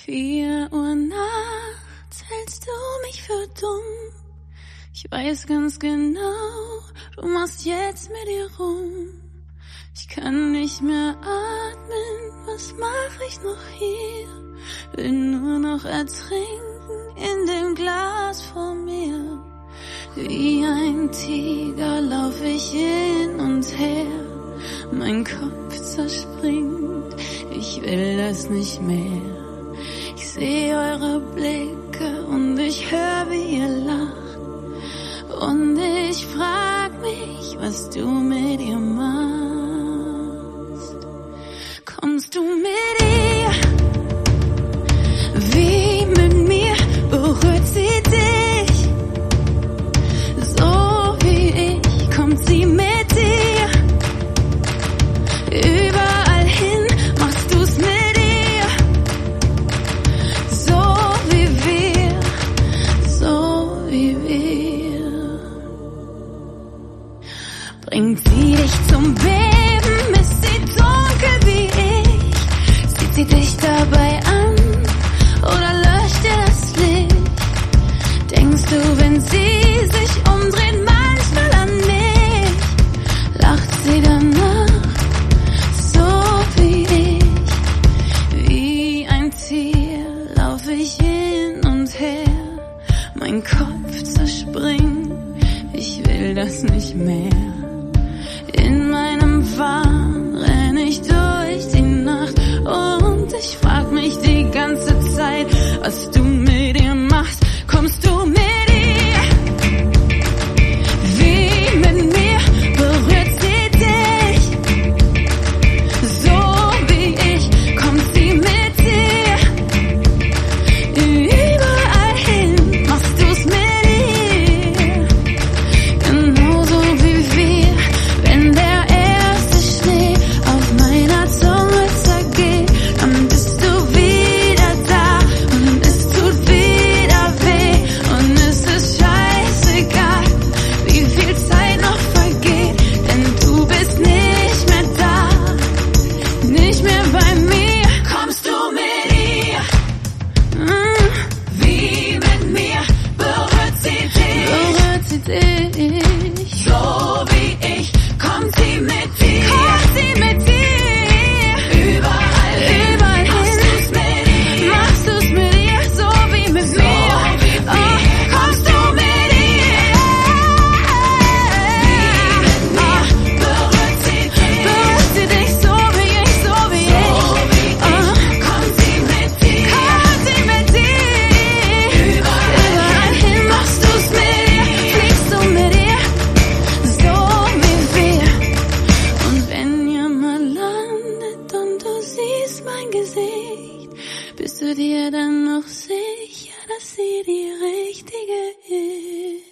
4 Uhr nachts hältst du mich für dumm. Ich weiß ganz genau, du machst jetzt mit ihr rum. Ich kann nicht mehr atmen, was mach ich noch hier? Will nur noch ertrinken in dem Glas vor mir. Wie ein Tiger lauf ich hin und her, mein Kopf zerspringt, ich will das nicht mehr. Ich sehe eure Blicke und ich höre, wie ihr lacht. Und ich frag mich, was du mit ihr machst. Kommst du mit ihr, wie mit mir, berührt sie dich. So wie ich, kommt sie mit dir. Überall hin machst du's mit ihr. So wie wir, so wie wir. Bringt sie dich zum Beben, ist sie dunkel wie ich? Sieht sie dich dabei an oder löscht ihr das Licht? Denkst du, wenn sie sich umdreht, manchmal an mich? Lacht sie danach, so wie ich? Wie ein Tier lauf ich hin und her, mein Kopf zerspringt, ich will das nicht mehr. In meinem Wahn renn ich durch die Nacht und ich frag mich die ganze Zeit, was du mit ihr machst. Kommst du mit ihr, wie mit mir, berührt sie dich. So wie ich, kommt sie mit dir. Überall hin machst du's mit ihr. Genauso wie wir, wenn der erste Schnee auf meiner Zunge zergeht, dann bist du wieder da und es tut wieder weh und es ist scheißegal, wie viel Zeit noch vergeht, denn du bist nicht mehr da, nicht mehr bei mir. Kommst du mit ihr, wie mit mir, berührt sie dich. Berührt sie dich. So wie ich, kommt sie mit dir. Kommt sie mit dir. Überall hin, machst du's mit ihr, so wie mit mir. Oh, kommst du mit ihr, wie mit mir, berührt sie dich. Berührt sie dich, so wie ich, so wie ich. Oh, kommt sie mit dir. Kommt sie mit dir. Überall hin, machst du's mit ihr, fliegst du mit ihr, so wie wir. Und wenn ihr mal landet und du siehst mein Gesicht, bist du dir dann noch sicher, dass sie die richtige ist?